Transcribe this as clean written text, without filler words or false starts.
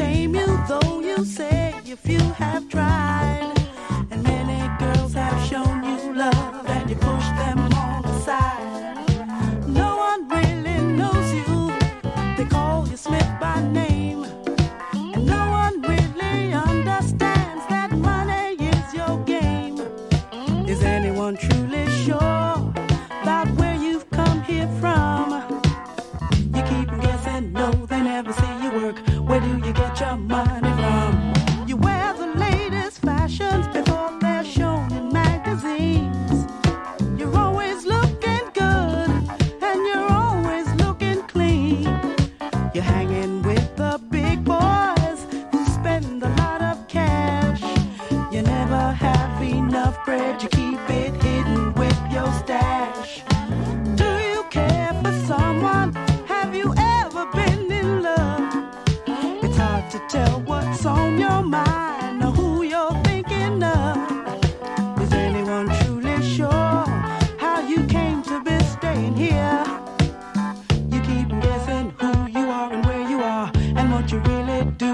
tame you, though you say a few have tried. And many girls have shown you love, and you push them all aside. No one really knows you, they call you Smith by name. And no one really understands that money is your game. Is anyone truly sure about where you've come here from? You keep guessing, no, they never see you work. Where do you get your money from? You wear the latest fashions before they're shown in magazines. You're always looking good, and you're always looking clean. You're hanging with the big boys who spend a lot of cash. You never have enough bread, you keep it hidden with your stash. Do you care for someone? Have you ever been in love? It's hard to tell what's on your mind or who you're thinking of. Is anyone truly sure how you came to be staying here? You keep guessing who you are and where you are and what you really do.